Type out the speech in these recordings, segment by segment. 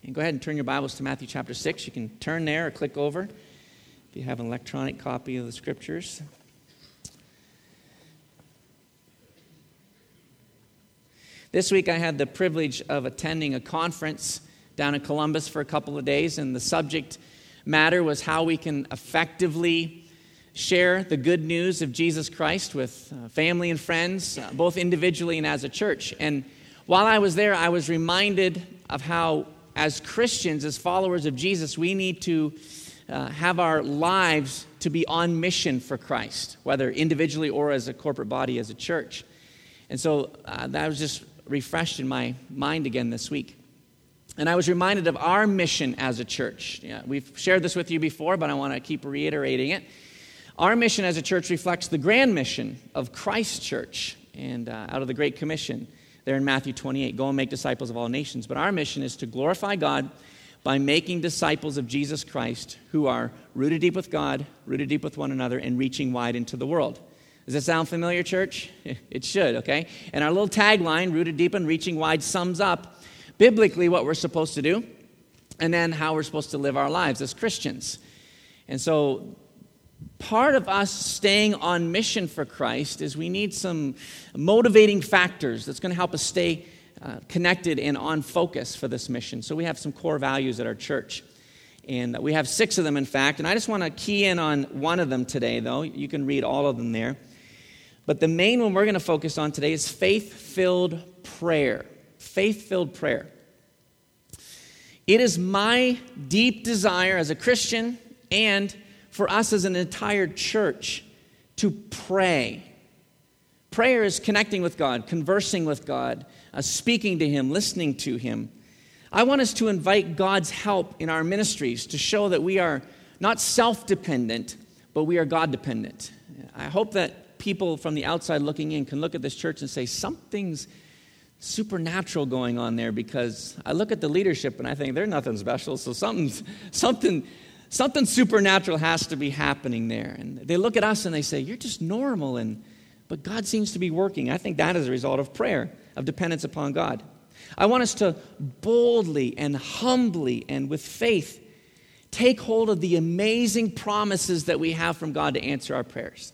And go ahead and turn your Bibles to Matthew chapter 6. You can turn there or click over if you have an electronic copy of the Scriptures. This week I had the privilege of attending a conference down in Columbus for a couple of days, and the subject matter was how we can effectively share the good news of Jesus Christ with family and friends, both individually and as a church. And while I was there, I was reminded of how, as Christians, as followers of Jesus, we need to have our lives to be on mission for Christ, whether individually or as a corporate body, as a church. And so that was just refreshed in my mind again this week. And I was reminded of our mission as a church. Yeah, we've shared this with you before, but I want to keep reiterating it. Our mission as a church reflects the grand mission of Christ Church, and out of the Great Commission there in Matthew 28, go and make disciples of all nations. But our mission is to glorify God by making disciples of Jesus Christ who are rooted deep with God, rooted deep with one another, and reaching wide into the world. Does that sound familiar, church? It should, okay? And our little tagline, rooted deep and reaching wide, sums up biblically what we're supposed to do and then how we're supposed to live our lives as Christians. And so part of us staying on mission for Christ is we need some motivating factors that's going to help us stay connected and on focus for this mission. So we have some core values at our church. And we have 6 of them, in fact. And I just want to key in on one of them today, though. You can read all of them there. But the main one we're going to focus on today is faith-filled prayer. Faith-filled prayer. It is my deep desire as a Christian and for us as an entire church to pray. Prayer is connecting with God, conversing with God, speaking to Him, listening to Him. I want us to invite God's help in our ministries to show that we are not self-dependent, but we are God-dependent. I hope that people from the outside looking in can look at this church and say, something's supernatural going on there, because I look at the leadership and I think they're nothing special, so something supernatural has to be happening there. And they look at us and they say, you're just normal, but God seems to be working. I think that is a result of prayer, of dependence upon God. I want us to boldly and humbly and with faith take hold of the amazing promises that we have from God to answer our prayers.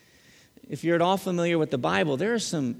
If you're at all familiar with the Bible, there are some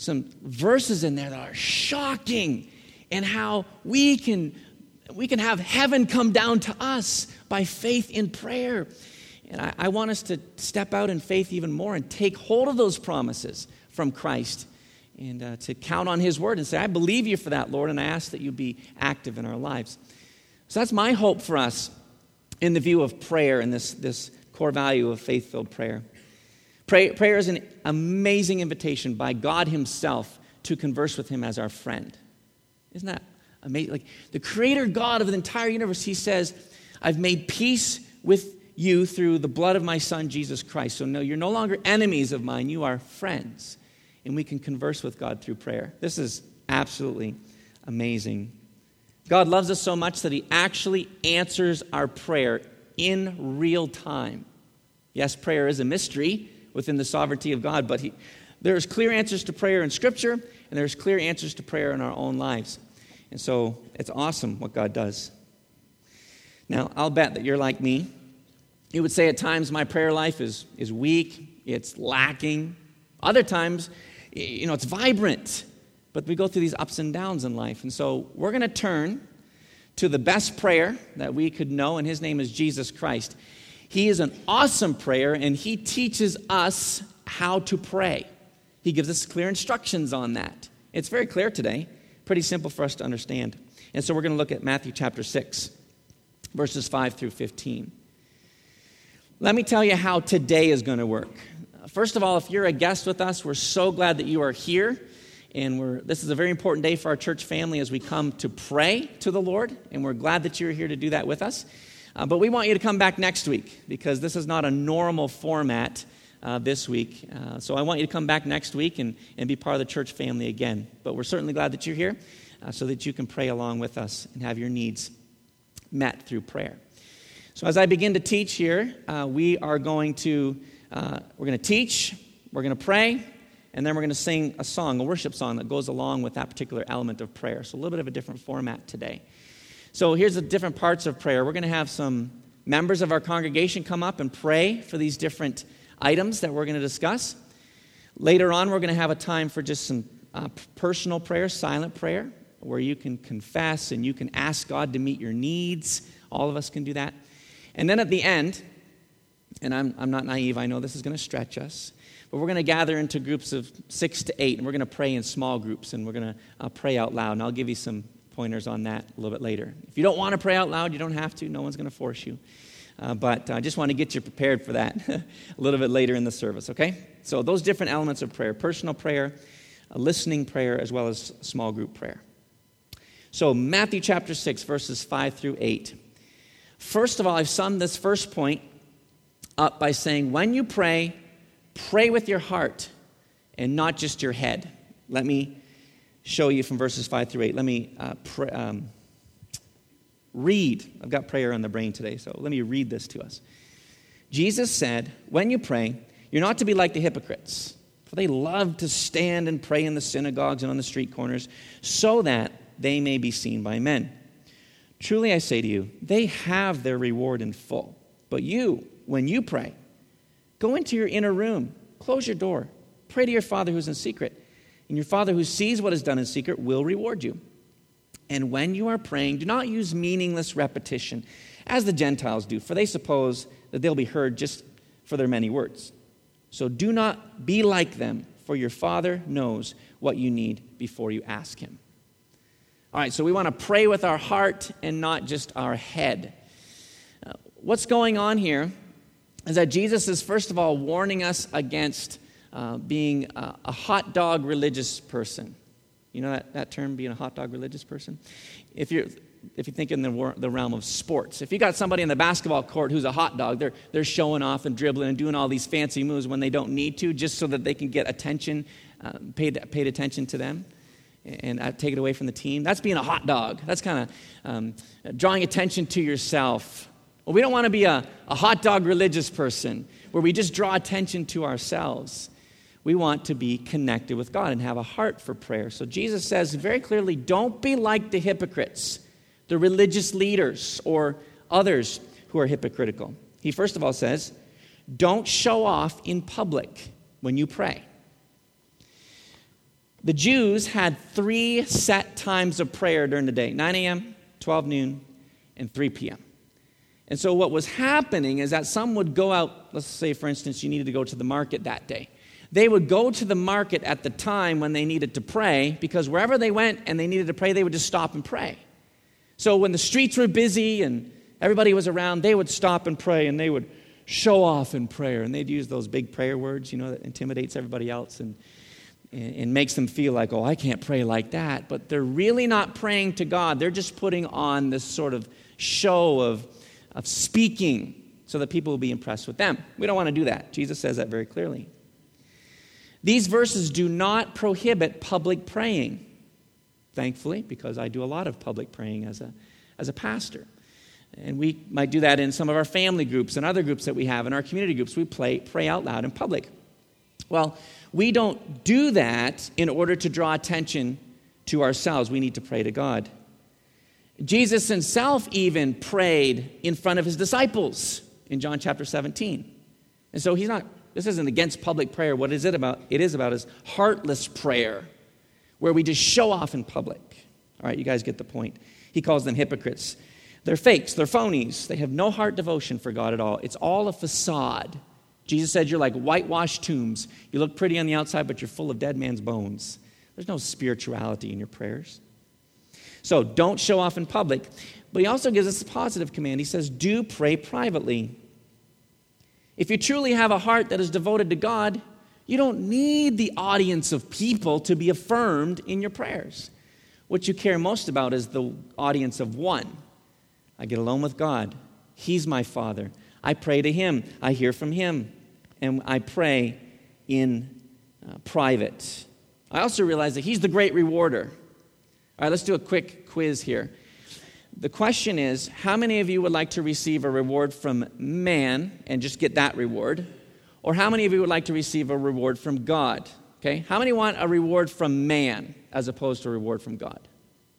verses in there that are shocking, and how we can have heaven come down to us by faith in prayer. And I want us to step out in faith even more and take hold of those promises from Christ, and to count on His word and say, I believe you for that, Lord, and I ask that you be active in our lives. So that's my hope for us in the view of prayer and this core value of faith-filled prayer. Prayer is an amazing invitation by God Himself to converse with Him as our friend. Isn't that amazing? Like the creator God of the entire universe, He says, I've made peace with you through the blood of my Son, Jesus Christ. So no, you're no longer enemies of mine, you are friends. And we can converse with God through prayer. This is absolutely amazing. God loves us so much that He actually answers our prayer in real time. Yes, prayer is a mystery within the sovereignty of God, but there's clear answers to prayer in Scripture, and there's clear answers to prayer in our own lives. And so it's awesome what God does. Now, I'll bet that you're like me. You would say at times my prayer life is weak, it's lacking. Other times, it's vibrant, but we go through these ups and downs in life. And so we're going to turn to the best prayer that we could know, and His name is Jesus Christ. He is an awesome prayer, and He teaches us how to pray. He gives us clear instructions on that. It's very clear today, pretty simple for us to understand. And so we're going to look at Matthew chapter 6, verses 5 through 15. Let me tell you how today is going to work. First of all, if you're a guest with us, we're so glad that you are here. And this is a very important day for our church family as we come to pray to the Lord. And we're glad that you're here to do that with us. But we want you to come back next week, because this is not a normal format this week. So I want you to come back next week and be part of the church family again. But we're certainly glad that you're here so that you can pray along with us and have your needs met through prayer. So as I begin to teach here, we're going to teach, we're going to pray, and then we're going to sing a song, a worship song that goes along with that particular element of prayer. So a little bit of a different format today. So here's the different parts of prayer. We're going to have some members of our congregation come up and pray for these different items that we're going to discuss. Later on, we're going to have a time for just some personal prayer, silent prayer, where you can confess and you can ask God to meet your needs. All of us can do that. And then at the end, and I'm not naive, I know this is going to stretch us, but we're going to gather into groups of 6 to 8, and we're going to pray in small groups, and we're going to pray out loud. And I'll give you some pointers on that a little bit later. If you don't want to pray out loud, you don't have to. No one's going to force you. But I just want to get you prepared for that a little bit later in the service, okay? So those different elements of prayer, personal prayer, listening prayer, as well as small group prayer. So Matthew chapter 6, verses 5 through 8. First of all, I've summed this first point up by saying, when you pray, pray with your heart and not just your head. Let me show you from verses 5 through 8. Let me read. I've got prayer on the brain today, so let me read this to us. Jesus said, when you pray, you're not to be like the hypocrites, for they love to stand and pray in the synagogues and on the street corners, so that they may be seen by men. Truly I say to you, they have their reward in full. But you, when you pray, go into your inner room, close your door, pray to your Father who's in secret, and your Father who sees what is done in secret will reward you. And when you are praying, do not use meaningless repetition, as the Gentiles do, for they suppose that they'll be heard just for their many words. So do not be like them, for your Father knows what you need before you ask him. All right, so we want to pray with our heart and not just our head. What's going on here is that Jesus is, first of all, warning us against being a hot dog religious person. You know that term, being a hot dog religious person? If you think in the realm of sports, if you got somebody in the basketball court who's a hot dog, they're showing off and dribbling and doing all these fancy moves when they don't need to, just so that they can get attention, paid attention to them, and take it away from the team. That's being a hot dog. That's kind of drawing attention to yourself. Well, we don't want to be a hot dog religious person where we just draw attention to ourselves. We want to be connected with God and have a heart for prayer. So Jesus says very clearly, don't be like the hypocrites, the religious leaders, or others who are hypocritical. He first of all says, don't show off in public when you pray. The Jews had 3 set times of prayer during the day, 9 a.m., 12 noon, and 3 p.m. And so what was happening is that some would go out, let's say, for instance, you needed to go to the market that day. They would go to the market at the time when they needed to pray, because wherever they went and they needed to pray, they would just stop and pray. So when the streets were busy and everybody was around, they would stop and pray, and they would show off in prayer. And they'd use those big prayer words, that intimidates everybody else and makes them feel like, oh, I can't pray like that. But they're really not praying to God. They're just putting on this sort of show of speaking so that people will be impressed with them. We don't want to do that. Jesus says that very clearly. These verses do not prohibit public praying, thankfully, because I do a lot of public praying as a pastor. And we might do that in some of our family groups and other groups that we have in our community groups. We pray out loud in public. Well, we don't do that in order to draw attention to ourselves. We need to pray to God. Jesus himself even prayed in front of his disciples in John chapter 17. And so this isn't against public prayer. What is it about? It is about is heartless prayer, where we just show off in public. All right, you guys get the point. He calls them hypocrites. They're fakes. They're phonies. They have no heart devotion for God at all. It's all a facade. Jesus said you're like whitewashed tombs. You look pretty on the outside, but you're full of dead man's bones. There's no spirituality in your prayers. So don't show off in public. But he also gives us a positive command. He says, do pray privately. If you truly have a heart that is devoted to God, you don't need the audience of people to be affirmed in your prayers. What you care most about is the audience of one. I get alone with God. He's my Father. I pray to him. I hear from him. And I pray in private. I also realize that he's the great rewarder. All right, let's do a quick quiz here. The question is, how many of you would like to receive a reward from man and just get that reward? Or how many of you would like to receive a reward from God? Okay, how many want a reward from man as opposed to a reward from God?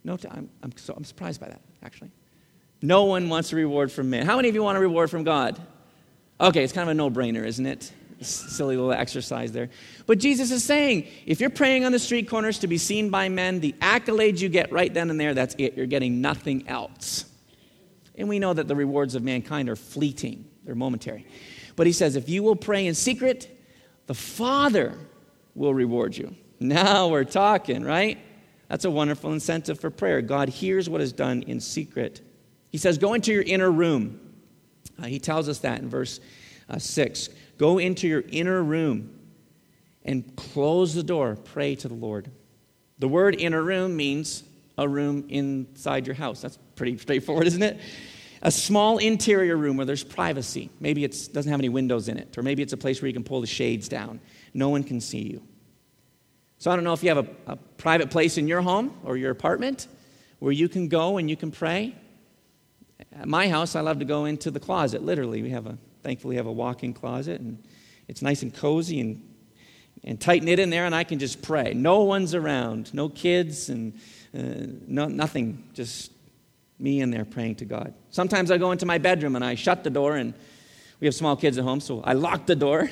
No, I'm surprised by that, actually. No one wants a reward from man. How many of you want a reward from God? Okay, it's kind of a no-brainer, isn't it? Silly little exercise there. But Jesus is saying, if you're praying on the street corners to be seen by men, the accolades you get right then and there, that's it. You're getting nothing else. And we know that the rewards of mankind are fleeting. They're momentary. But he says, if you will pray in secret, the Father will reward you. Now we're talking, right? That's a wonderful incentive for prayer. God hears what is done in secret. He says, go into your inner room. He tells us that in verse 6. Go into your inner room and close the door. Pray to the Lord. The word inner room means a room inside your house. That's pretty straightforward, isn't it? A small interior room where there's privacy. Maybe it doesn't have any windows in it, or maybe it's a place where you can pull the shades down. No one can see you. So I don't know if you have a private place in your home or your apartment where you can go and you can pray. At my house, I love to go into the closet, literally. Thankfully, we have a walk-in closet, and it's nice and cozy and tight-knit in there, and I can just pray. No one's around, no kids, and nothing, just me in there praying to God. Sometimes I go into my bedroom, and I shut the door, and we have small kids at home, so I lock the door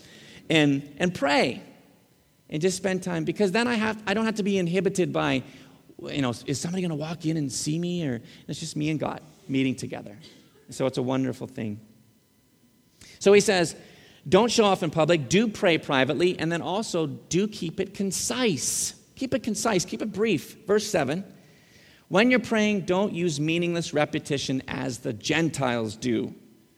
and pray and just spend time, because then I don't have to be inhibited by, is somebody going to walk in and see me, or it's just me and God meeting together. So it's a wonderful thing. So he says, don't show off in public, do pray privately, and then also do keep it concise. Keep it concise, keep it brief. Verse 7, when you're praying, don't use meaningless repetition as the Gentiles do.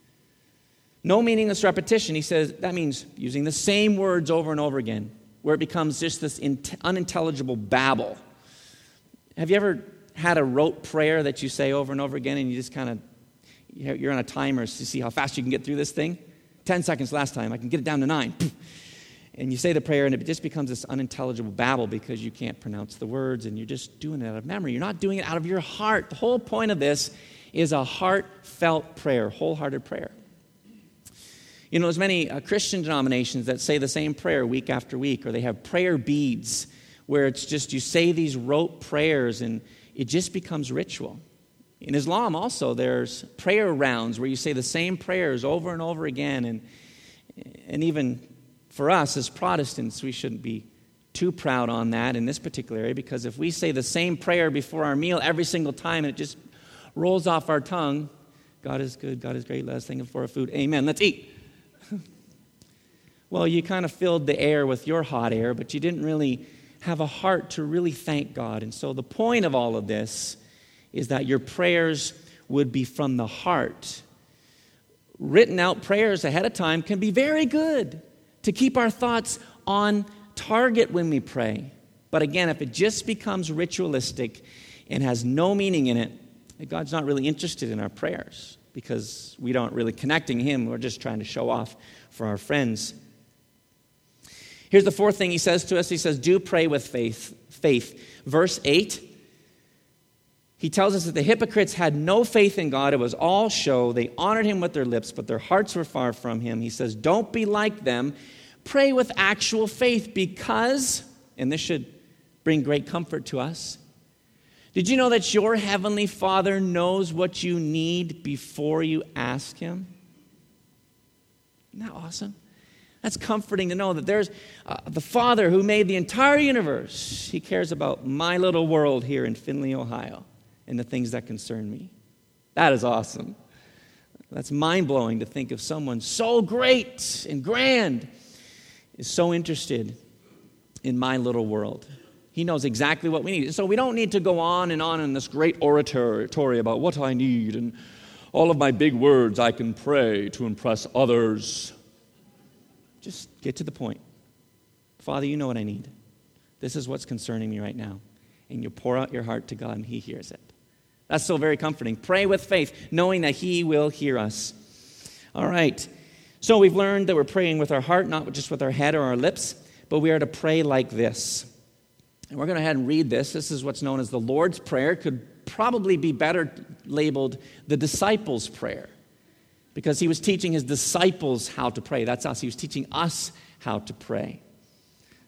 No meaningless repetition, he says, that means using the same words over and over again, where it becomes just this unintelligible babble. Have you ever had a rote prayer that you say over and over again, and you just kind of, you're on a timer to see how fast you can get through this thing? 10 seconds last time, I can get it down to 9. And you say the prayer, and it just becomes this unintelligible babble because you can't pronounce the words, and you're just doing it out of memory. You're not doing it out of your heart. The whole point of this is a heartfelt prayer, wholehearted prayer. There's many Christian denominations that say the same prayer week after week, or they have prayer beads where it's just you say these rote prayers, and it just becomes ritual. In Islam also, there's prayer rounds where you say the same prayers over and over again. And even for us as Protestants, we shouldn't be too proud on that in this particular area, because if we say the same prayer before our meal every single time and it just rolls off our tongue, God is good, God is great, let us thank Him for our food, amen, let's eat. Well, you kind of filled the air with your hot air, but you didn't really have a heart to really thank God. And so the point of all of this is that your prayers would be from the heart. Written out prayers ahead of time can be very good to keep our thoughts on target when we pray. But again, if it just becomes ritualistic and has no meaning in it, God's not really interested in our prayers because we don't really connecting Him. We're just trying to show off for our friends. Here's the fourth thing He says to us. He says, do pray with faith. Verse 8. He tells us that the hypocrites had no faith in God. It was all show. They honored Him with their lips, but their hearts were far from Him. He says, don't be like them. Pray with actual faith because, and this should bring great comfort to us, did you know that your Heavenly Father knows what you need before you ask Him? Isn't that awesome? That's comforting to know that there's the Father who made the entire universe. He cares about my little world here in Findlay, Ohio, and the things that concern me. That is awesome. That's mind-blowing to think of someone so great and grand is so interested in my little world. He knows exactly what we need. So we don't need to go on in this great oratory about what I need and all of my big words I can pray to impress others. Just get to the point. Father, you know what I need. This is what's concerning me right now. And you pour out your heart to God and He hears it. That's so very comforting. Pray with faith, knowing that He will hear us. All right. So we've learned that we're praying with our heart, not just with our head or our lips, but we are to pray like this. And we're going to go ahead and read this. This is what's known as the Lord's Prayer. It could probably be better labeled the disciples' prayer, because He was teaching His disciples how to pray. That's us. He was teaching us how to pray.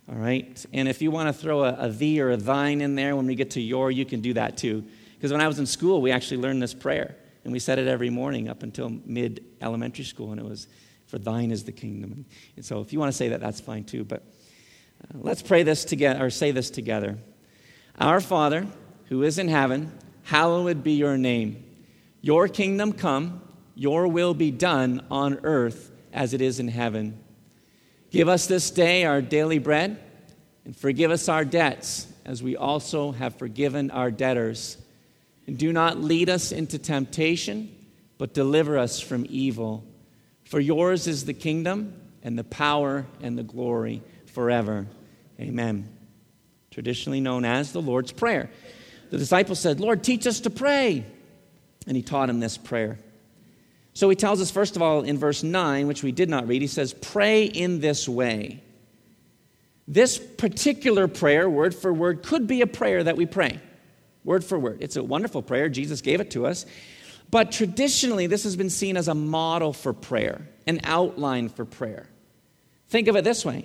All right? And if you want to throw a thee or a thine in there when we get to your, you can do that too. Because when I was in school, we actually learned this prayer. And we said it every morning up until mid-elementary school. And it was, for thine is the kingdom. And so if you want to say that, that's fine too. But let's pray this together, or say this together. Our Father, who is in heaven, hallowed be your name. Your kingdom come, your will be done on earth as it is in heaven. Give us this day our daily bread, and forgive us our debts, as we also have forgiven our debtors. And do not lead us into temptation, but deliver us from evil. For yours is the kingdom, and the power, and the glory forever. Amen. Traditionally known as the Lord's Prayer. The disciples said, Lord, teach us to pray. And he taught him this prayer. So he tells us, first of all, in verse 9, which we did not read, he says, pray in this way. This particular prayer, word for word, could be a prayer that we pray, word for word. It's a wonderful prayer. Jesus gave it to us. But traditionally, this has been seen as a model for prayer, an outline for prayer. Think of it this way.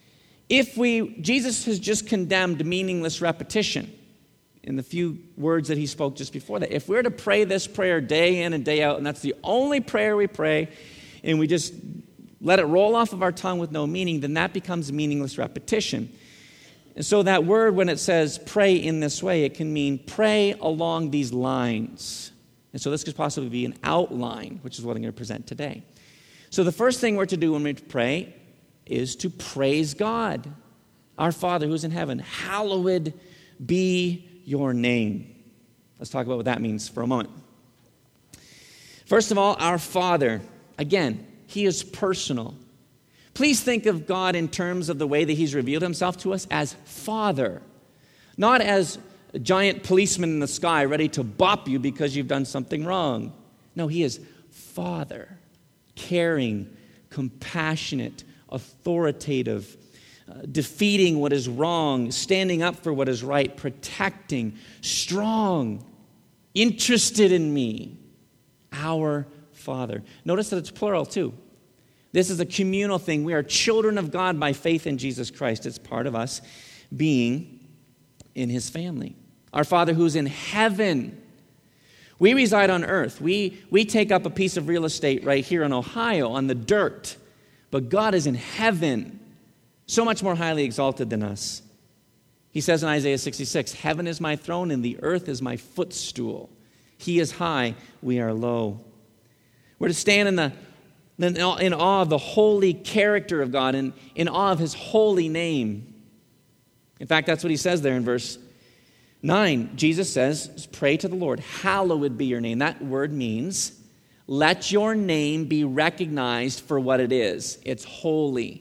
Jesus has just condemned meaningless repetition in the few words that he spoke just before that. If we're to pray this prayer day in and day out, and that's the only prayer we pray, and we just let it roll off of our tongue with no meaning, then that becomes meaningless repetition. And so that word, when it says pray in this way, it can mean pray along these lines. And so this could possibly be an outline, which is what I'm going to present today. So the first thing we're to do when we pray is to praise God. Our Father who's in heaven, hallowed be your name. Let's talk about what that means for a moment. First of all, our Father. Again, he is personal. Please think of God in terms of the way that he's revealed himself to us as Father. Not as a giant policeman in the sky ready to bop you because you've done something wrong. No, he is Father. Caring, compassionate, authoritative, defeating what is wrong, standing up for what is right, protecting, strong, interested in me. Our Father. Notice that it's plural too. This is a communal thing. We are children of God by faith in Jesus Christ. It's part of us being in his family. Our Father who's in heaven. We reside on earth. We take up a piece of real estate right here in Ohio on the dirt. But God is in heaven. So much more highly exalted than us. He says in Isaiah 66, heaven is my throne and the earth is my footstool. He is high, we are low. We're to stand in awe of the holy character of God and in awe of his holy name. In fact, that's what he says there in verse 9. Jesus says, pray to the Lord, hallowed be your name. That word means, let your name be recognized for what it is. It's holy.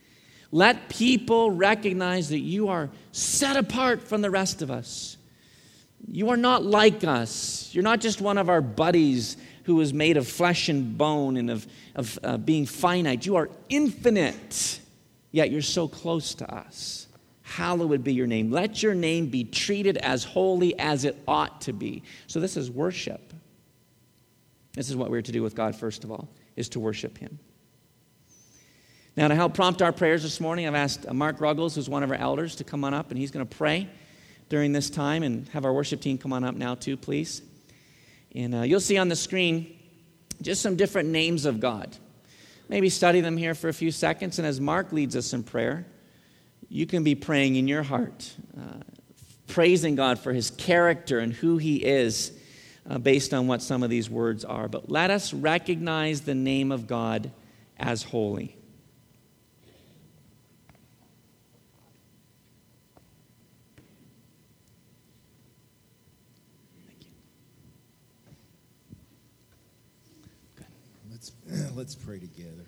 Let people recognize that you are set apart from the rest of us. You are not like us. You're not just one of our buddies who is made of flesh and bone and of being finite. You are infinite, yet you're so close to us. Hallowed be your name. Let your name be treated as holy as it ought to be. So this is worship. This is what we're to do with God, first of all, is to worship him. Now, to help prompt our prayers this morning, I've asked Mark Ruggles, who's one of our elders, to come on up, and he's going to pray during this time, and have our worship team come on up now too, please. And you'll see on the screen just some different names of God. Maybe study them here for a few seconds, and as Mark leads us in prayer, you can be praying in your heart, praising God for his character and who he is, based on what some of these words are. But let us recognize the name of God as holy. Let's pray together.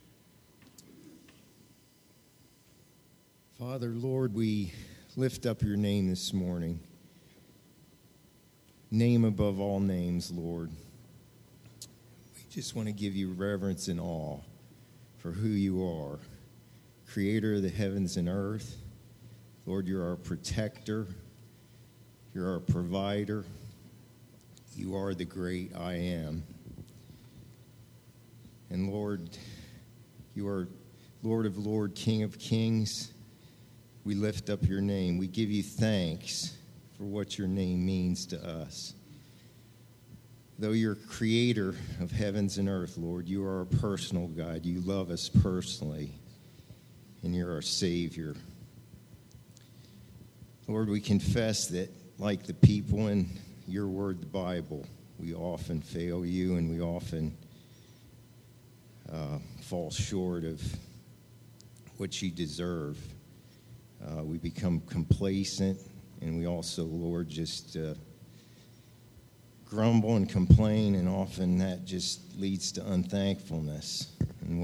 Father, Lord, we lift up your name this morning. Name above all names, Lord. We just want to give you reverence and awe for who you are. Creator of the heavens and earth. Lord, you're our protector. You're our provider. You are the great I am. And Lord, you are Lord of Lords, King of Kings. we lift up your name. We give you thanks for what your name means to us. Though you're creator of heavens and earth, Lord, you are a personal God. You love us personally, and you're our Savior. Lord, we confess that, like the people in your word, the Bible, we often fail you, and we often fall short of what you deserve. We become complacent, and we also, Lord, just grumble and complain, and often that just leads to unthankfulness and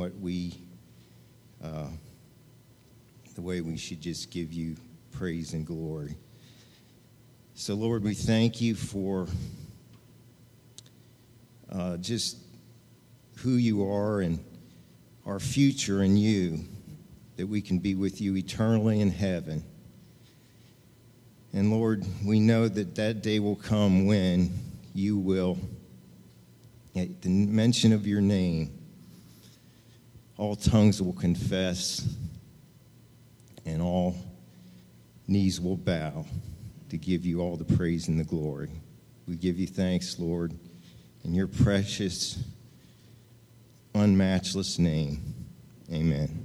the way we should just give you praise and glory. So, Lord, we thank you for just who you are and our future in you, that we can be with you eternally in heaven. And, Lord, we know that that day will come when you will, at the mention of your name, all tongues will confess and all knees will bow to give you all the praise and the glory. We give you thanks, Lord, in your precious, unmatchless name. Amen.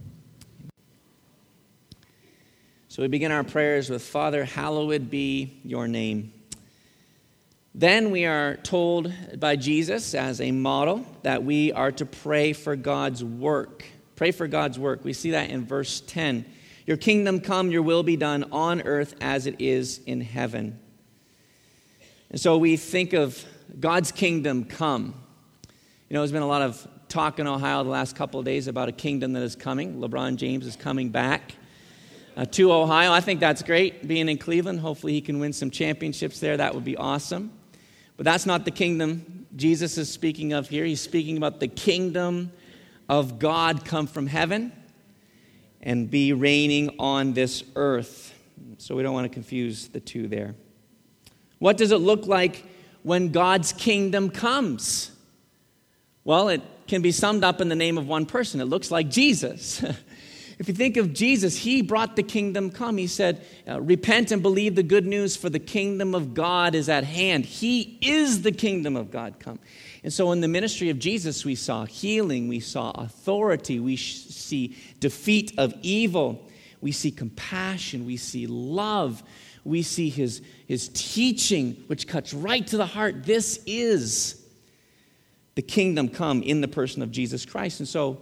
So we begin our prayers with, Father, hallowed be your name. Then we are told by Jesus as a model that we are to pray for God's work. Pray for God's work. We see that in verse 10. Your kingdom come, your will be done on earth as it is in heaven. And so we think of God's kingdom come. You know, there's been a lot of talk in Ohio the last couple of days about a kingdom that is coming. LeBron James is coming back to Ohio. I think that's great, being in Cleveland. Hopefully he can win some championships there. That would be awesome. But that's not the kingdom Jesus is speaking of here. He's speaking about the kingdom of God come from heaven and be reigning on this earth. So we don't want to confuse the two there. What does it look like when God's kingdom comes? Well, it can be summed up in the name of one person. It looks like Jesus. If you think of Jesus, he brought the kingdom come. He said, repent and believe the good news, for the kingdom of God is at hand. He is the kingdom of God come. And so in the ministry of Jesus, we saw healing, we saw authority, we see defeat of evil, we see compassion, we see love, we see his teaching, which cuts right to the heart. This is the kingdom come in the person of Jesus Christ. And so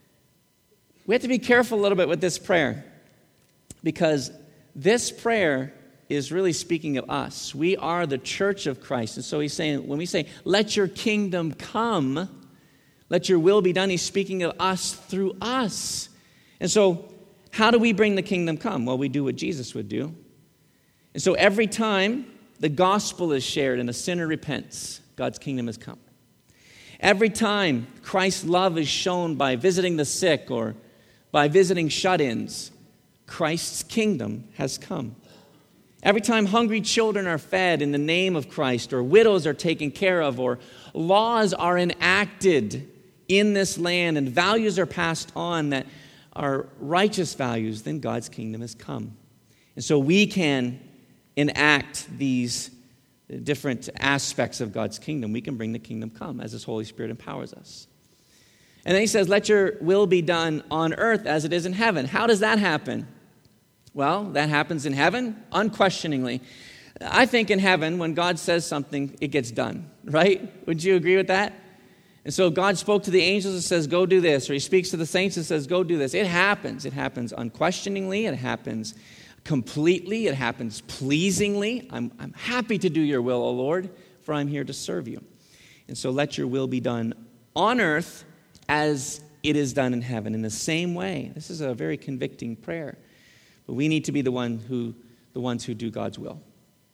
we have to be careful a little bit with this prayer, because this prayer is really speaking of us. We are the church of Christ. And so he's saying, when we say, let your kingdom come, let your will be done, he's speaking of us through us. And so how do we bring the kingdom come? Well, we do what Jesus would do. And so every time the gospel is shared and a sinner repents, God's kingdom has come. Every time Christ's love is shown by visiting the sick or by visiting shut-ins, Christ's kingdom has come. Every time hungry children are fed in the name of Christ, or widows are taken care of, or laws are enacted in this land and values are passed on that are righteous values, then God's kingdom has come. And so we can enact these different aspects of God's kingdom. We can bring the kingdom come as His Holy Spirit empowers us. And then he says, let your will be done on earth as it is in heaven. How does that happen? Well, that happens in heaven, unquestioningly. I think in heaven, when God says something, it gets done, right? Would you agree with that? And so God spoke to the angels and says, go do this. Or he speaks to the saints and says, go do this. It happens. It happens unquestioningly. It happens completely. It happens pleasingly. I'm happy to do your will, O Lord, for I'm here to serve you. And so let your will be done on earth as it is done in heaven. In the same way, this is a very convicting prayer. But we need to be the ones who do God's will.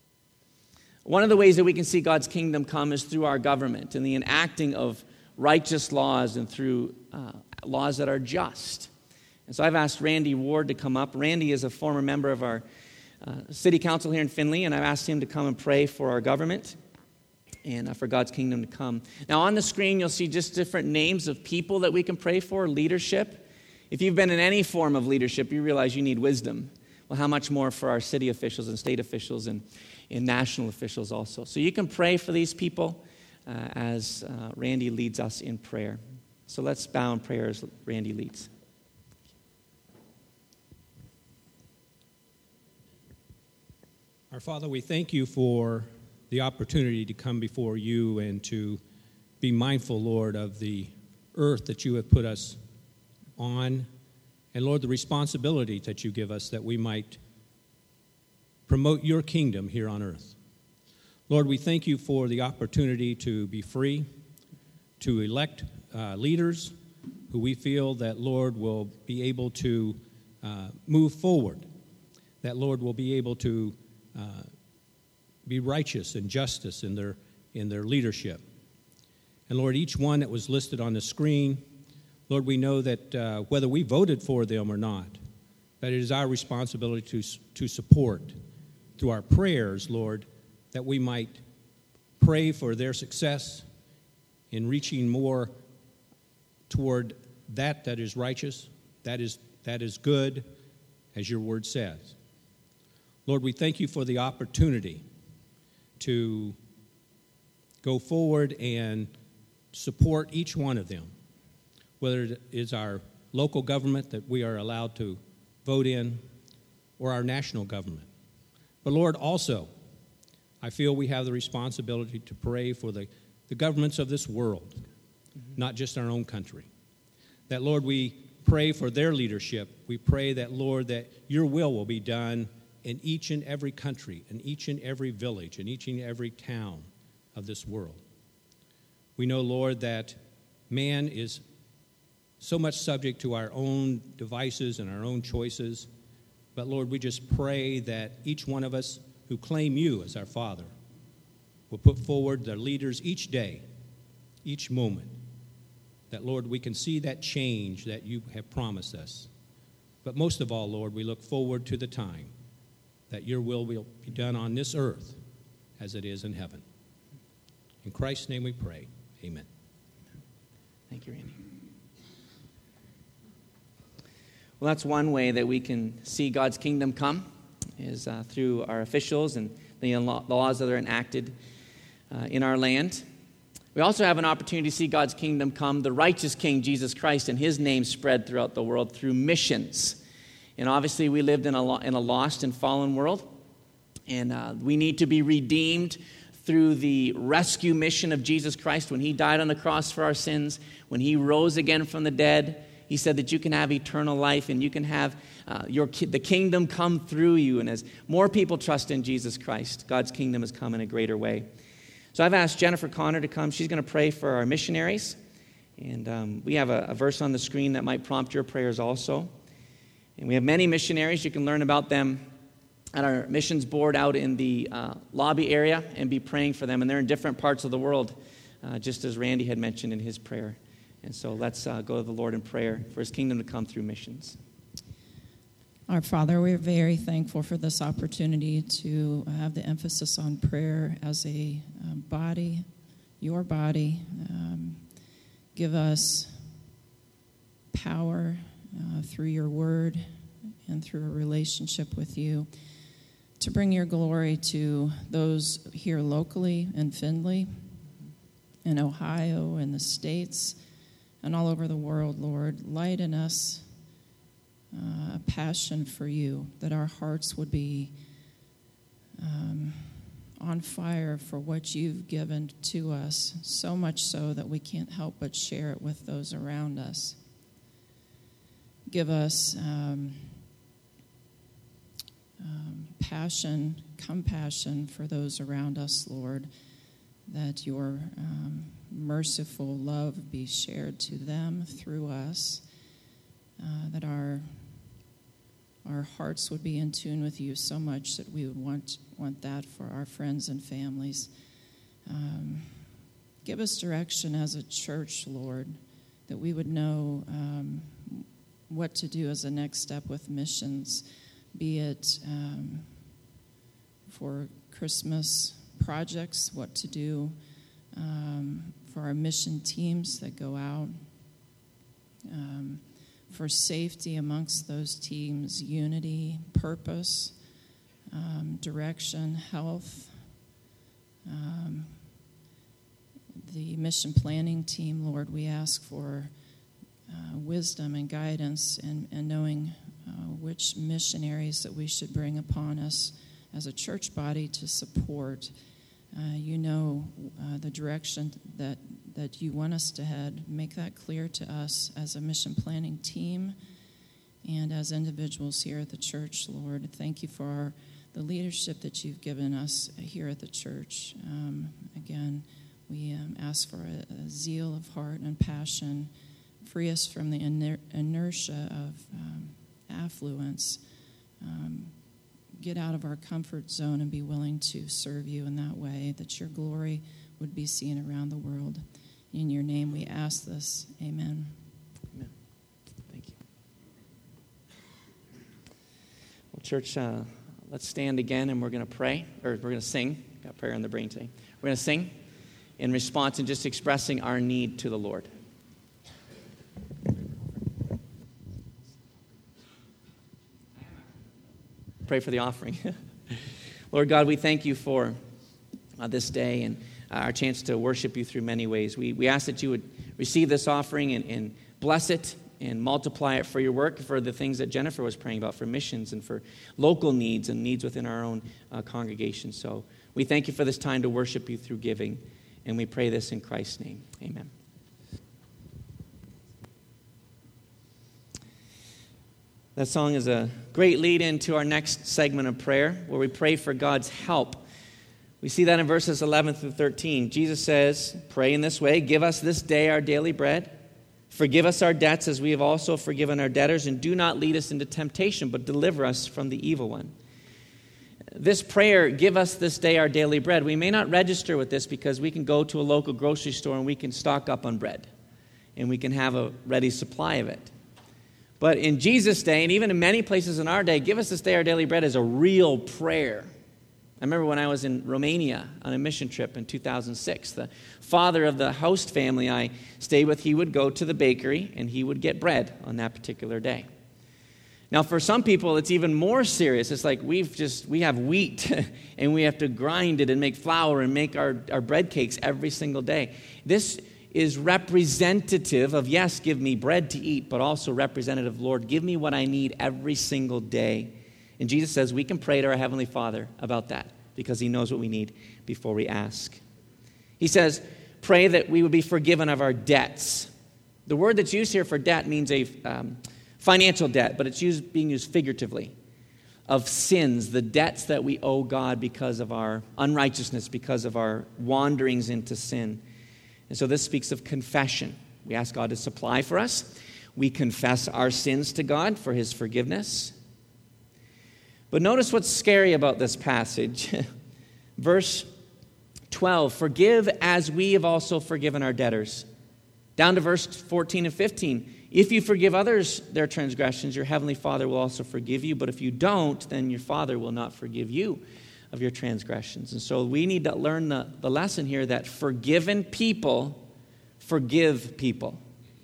One of the ways that we can see God's kingdom come is through our government and the enacting of righteous laws and through laws that are just. And so I've asked Randy Ward to come up. Randy is a former member of our city council here in Findlay, and I've asked him to come and pray for our government and for God's kingdom to come. Now on the screen, you'll see just different names of people that we can pray for, leadership. If you've been in any form of leadership, you realize you need wisdom. well, how much more for our city officials and state officials and national officials also. So you can pray for these people as Randy leads us in prayer. So let's bow in prayer as Randy leads. Our Father, we thank you for the opportunity to come before you and to be mindful, Lord, of the earth that you have put us on, and, Lord, the responsibility that you give us that we might promote your kingdom here on earth. Lord, we thank you for the opportunity to be free, to elect leaders who we feel that, Lord, will be able to move forward, that, Lord, will be able to be righteous and justice in their leadership. And, Lord, each one that was listed on the screen, Lord, we know that whether we voted for them or not, that it is our responsibility to support through our prayers, Lord, that we might pray for their success in reaching more toward that is righteous, that is good, as your word says. Lord, we thank you for the opportunity to go forward and support each one of them, whether it is our local government that we are allowed to vote in or our national government. But, Lord, also, I feel we have the responsibility to pray for the governments of this world, not just our own country. That, Lord, we pray for their leadership. We pray that, Lord, that your will be done in each and every country, in each and every village, in each and every town of this world. We know, Lord, that man is so much subject to our own devices and our own choices. But, Lord, we just pray that each one of us who claim you as our Father will put forward their leaders each day, each moment, that, Lord, we can see that change that you have promised us. But most of all, Lord, we look forward to the time that your will be done on this earth as it is in heaven. In Christ's name we pray. Amen. Thank you, Randy. Well, that's one way that we can see God's kingdom come, is through our officials and the laws that are enacted in our land. We also have an opportunity to see God's kingdom come, the righteous King Jesus Christ, and his name spread throughout the world through missions. And obviously we lived in a lost and fallen world, and we need to be redeemed through the rescue mission of Jesus Christ when he died on the cross for our sins, when he rose again from the dead. He said that you can have eternal life and you can have the kingdom come through you. And as more people trust in Jesus Christ, God's kingdom has come in a greater way. So I've asked Jennifer Connor to come. She's going to pray for our missionaries. And we have a verse on the screen that might prompt your prayers also. And we have many missionaries. You can learn about them at our missions board out in the lobby area and be praying for them. And they're in different parts of the world, just as Randy had mentioned in his prayer. And so let's go to the Lord in prayer for his kingdom to come through missions. Our Father, we're very thankful for this opportunity to have the emphasis on prayer as a body, your body. Give us power through your word and through a relationship with you to bring your glory to those here locally in Findlay, in Ohio, in the States, and all over the world, Lord. Light in us a passion for you, that our hearts would be on fire for what you've given to us, so much so that we can't help but share it with those around us. Give us passion, compassion for those around us, Lord, that your merciful love be shared to them through us, that our hearts would be in tune with you so much that we would want that for our friends and families. Give us direction as a church, Lord, that we would know what to do as a next step with missions, be it for Christmas projects, what to do for our mission teams that go out, for safety amongst those teams, unity, purpose, direction, health. The mission planning team, Lord, we ask for wisdom and guidance and knowing which missionaries that we should bring upon us as a church body to support. You know the direction that you want us to head. Make that clear to us as a mission planning team and as individuals here at the church, Lord. Thank you for the leadership that you've given us here at the church. Again, we ask for a zeal of heart and passion. Free us from the inertia of affluence. Get out of our comfort zone and be willing to serve you in that way, that your glory would be seen around the world. In your name we ask this. Amen. Amen. Thank you. Well, church, let's stand again and we're going to pray, or we're going to sing. Got prayer on the brain today. We're going to sing in response and just expressing our need to the Lord. Pray for the offering. Lord God, we thank you for this day and our chance to worship you through many ways. We ask that you would receive this offering and bless it and multiply it for your work, for the things that Jennifer was praying about, for missions and for local needs and needs within our own congregation. So we thank you for this time to worship you through giving, and we pray this in Christ's name. Amen. That song is a great lead into our next segment of prayer, where we pray for God's help. We see that in verses 11 through 13. Jesus says, pray in this way: give us this day our daily bread. Forgive us our debts as we have also forgiven our debtors, and do not lead us into temptation, but deliver us from the evil one. This prayer, give us this day our daily bread, we may not register with this because we can go to a local grocery store and we can stock up on bread, and we can have a ready supply of it. But in Jesus' day, and even in many places in our day, give us this day our daily bread is a real prayer. I remember when I was in Romania on a mission trip in 2006, the father of the host family I stayed with, he would go to the bakery and he would get bread on that particular day. Now, for some people, it's even more serious. It's like we have wheat and we have to grind it and make flour and make our bread cakes every single day. This is representative of, yes, give me bread to eat, but also representative, Lord, give me what I need every single day. And Jesus says we can pray to our Heavenly Father about that because he knows what we need before we ask. He says, pray that we would be forgiven of our debts. The word that's used here for debt means a financial debt, but it's being used figuratively. Of sins, the debts that we owe God because of our unrighteousness, because of our wanderings into sin. And so this speaks of confession. We ask God to supply for us. We confess our sins to God for his forgiveness. But notice what's scary about this passage. Verse 12, forgive as we have also forgiven our debtors. Down to verse 14 and 15. If you forgive others their transgressions, your heavenly Father will also forgive you. But if you don't, then your Father will not forgive you of your transgressions. And so we need to learn the lesson here that forgiven people forgive people.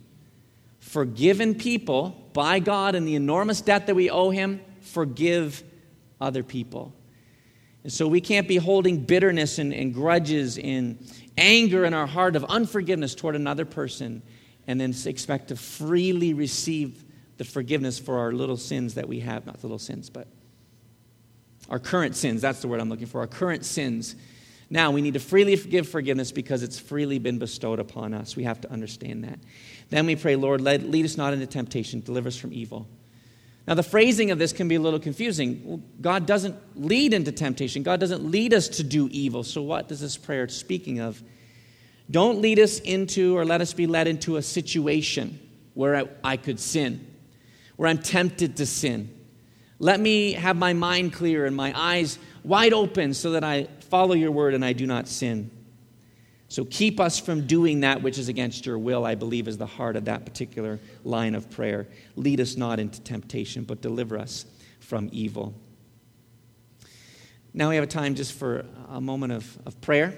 Forgiven people by God and the enormous debt that we owe him forgive other people. And so we can't be holding bitterness and grudges and anger in our heart of unforgiveness toward another person and then expect to freely receive the forgiveness for our little sins that we have. Not little sins, but our current sins. That's the word I'm looking for. Our current sins. Now, we need to freely give forgiveness because it's freely been bestowed upon us. We have to understand that. Then we pray, Lord, lead us not into temptation. Deliver us from evil. Now, the phrasing of this can be a little confusing. Well, God doesn't lead into temptation. God doesn't lead us to do evil. So what is this prayer speaking of? Don't lead us into or let us be led into a situation where I could sin, where I'm tempted to sin. Let me have my mind clear and my eyes wide open so that I follow your word and I do not sin. So keep us from doing that which is against your will, I believe, is the heart of that particular line of prayer. Lead us not into temptation, but deliver us from evil. Now we have a time just for a moment of prayer.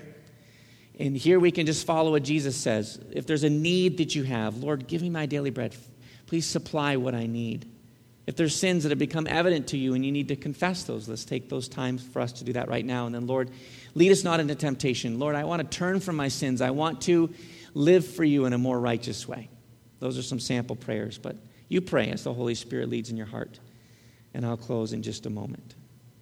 And here we can just follow what Jesus says. If there's a need that you have, Lord, give me my daily bread. Please supply what I need. If there's sins that have become evident to you and you need to confess those, let's take those times for us to do that right now. And then, Lord, lead us not into temptation. Lord, I want to turn from my sins. I want to live for you in a more righteous way. Those are some sample prayers, but you pray as the Holy Spirit leads in your heart. And I'll close in just a moment.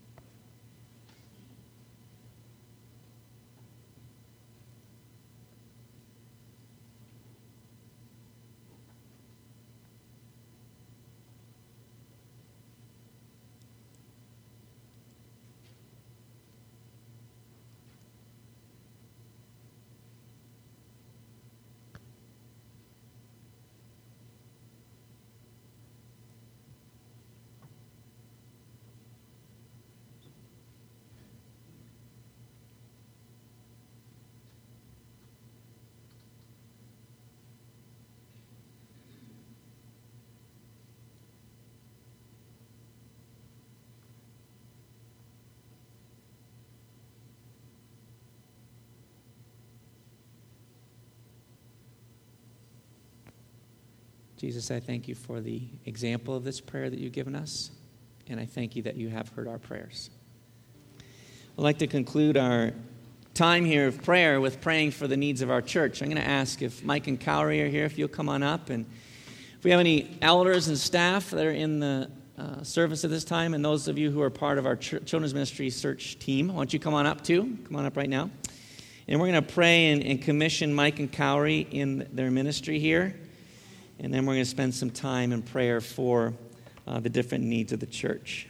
Jesus, I thank you for the example of this prayer that you've given us, and I thank you that you have heard our prayers. I'd like to conclude our time here of prayer with praying for the needs of our church. I'm going to ask if Mike and Cowrie are here, if you'll come on up, and if we have any elders and staff that are in the service at this time, and those of you who are part of our children's ministry search team, why don't you come on up too? Come on up right now. And we're going to pray and commission Mike and Cowrie in their ministry here. And then we're going to spend some time in prayer for the different needs of the church.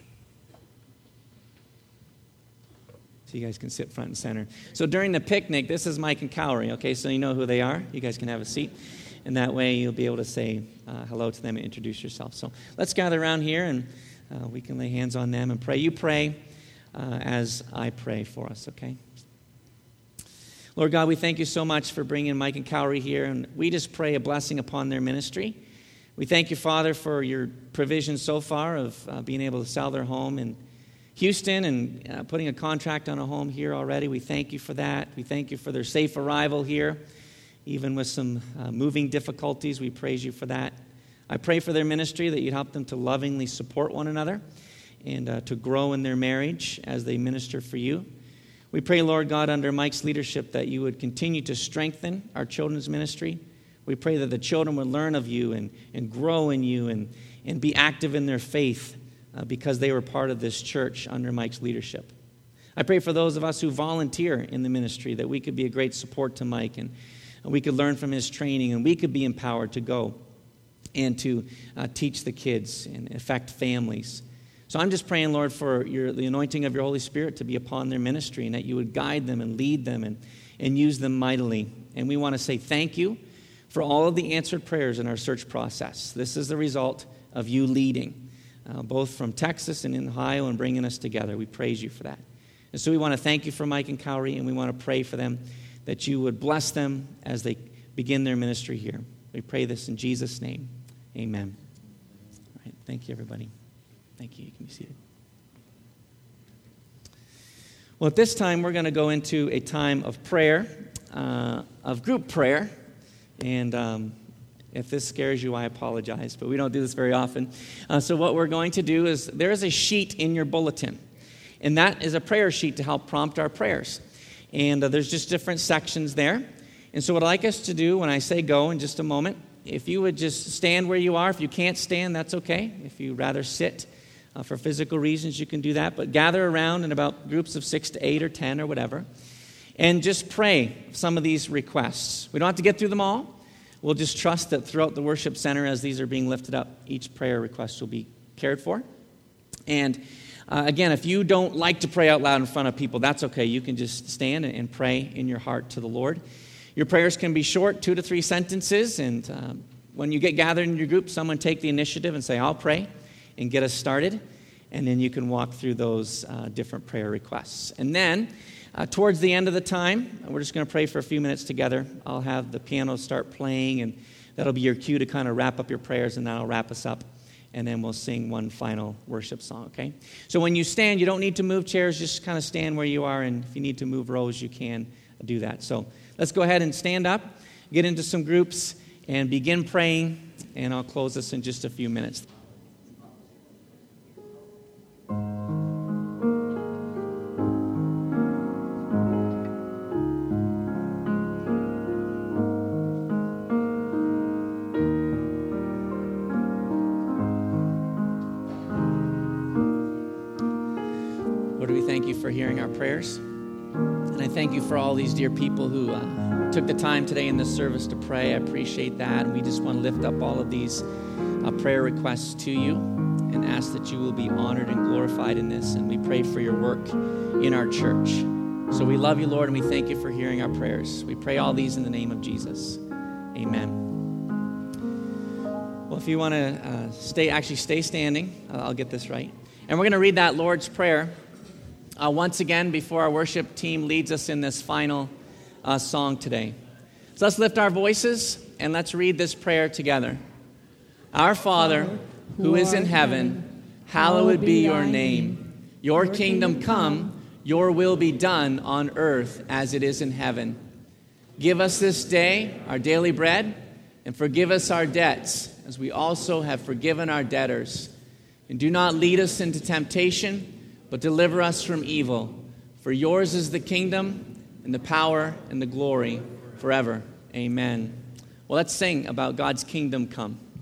So you guys can sit front and center. So during the picnic, this is Mike and Cowrie, okay? So you know who they are. You guys can have a seat. And that way you'll be able to say hello to them and introduce yourself. So let's gather around here and we can lay hands on them and pray. You pray as I pray for us, okay? Lord God, we thank you so much for bringing Mike and Cowrie here, and we just pray a blessing upon their ministry. We thank you, Father, for your provision so far of being able to sell their home in Houston and putting a contract on a home here already. We thank you for that. We thank you for their safe arrival here, even with some moving difficulties. We praise you for that. I pray for their ministry that you'd help them to lovingly support one another and to grow in their marriage as they minister for you. We pray, Lord God, under Mike's leadership that you would continue to strengthen our children's ministry. We pray that the children would learn of you and grow in you and be active in their faith because they were part of this church under Mike's leadership. I pray for those of us who volunteer in the ministry that we could be a great support to Mike and we could learn from his training and we could be empowered to go and to teach the kids and affect families. So I'm just praying, Lord, for the anointing of your Holy Spirit to be upon their ministry and that you would guide them and lead them and use them mightily. And we want to say thank you for all of the answered prayers in our search process. This is the result of you leading, both from Texas and in Ohio and bringing us together. We praise you for that. And so we want to thank you for Mike and Cowrie, and we want to pray for them that you would bless them as they begin their ministry here. We pray this in Jesus' name. Amen. All right. Thank you, everybody. Thank you. You can be seated. Well, at this time, we're going to go into a time of prayer, of group prayer. And if this scares you, I apologize, but we don't do this very often. So what we're going to do is there is a sheet in your bulletin, and that is a prayer sheet to help prompt our prayers. And there's just different sections there. And so what I'd like us to do when I say go in just a moment, if you would just stand where you are. If you can't stand, that's okay. If you'd rather sit for physical reasons, you can do that. But gather around in about groups of 6 to 8 or 10 or whatever. And just pray some of these requests. We don't have to get through them all. We'll just trust that throughout the worship center, as these are being lifted up, each prayer request will be cared for. And again, if you don't like to pray out loud in front of people, that's okay. You can just stand and pray in your heart to the Lord. Your prayers can be short, 2 to 3 sentences. And when you get gathered in your group, someone take the initiative and say, I'll pray, and get us started. And then you can walk through those different prayer requests. And then towards the end of the time, we're just going to pray for a few minutes together. I'll have the piano start playing, and that'll be your cue to kind of wrap up your prayers, and that'll wrap us up. And then we'll sing one final worship song, okay? So when you stand, you don't need to move chairs. Just kind of stand where you are, and if you need to move rows, you can do that. So let's go ahead and stand up, get into some groups, and begin praying and I'll close this in just a few minutes. Lord, we thank you for hearing our prayers. And I thank you for all these dear people who took the time today in this service to pray. I appreciate that. And we just want to lift up all of these prayer requests to you and ask that you will be honored and glorified in this. And we pray for your work in our church. So we love you, Lord, and we thank you for hearing our prayers. We pray all these in the name of Jesus. Amen. Well, if you want to stay standing. I'll get this right. And we're going to read that Lord's Prayer once again before our worship team leads us in this final song today. So let's lift our voices and let's read this prayer together. Our Father, who is in heaven, hallowed be your name. Your kingdom come, your will be done on earth as it is in heaven. Give us this day our daily bread, and forgive us our debts, as we also have forgiven our debtors. And do not lead us into temptation, but deliver us from evil. For yours is the kingdom, and the power, and the glory forever. Amen. Well, let's sing about God's kingdom come.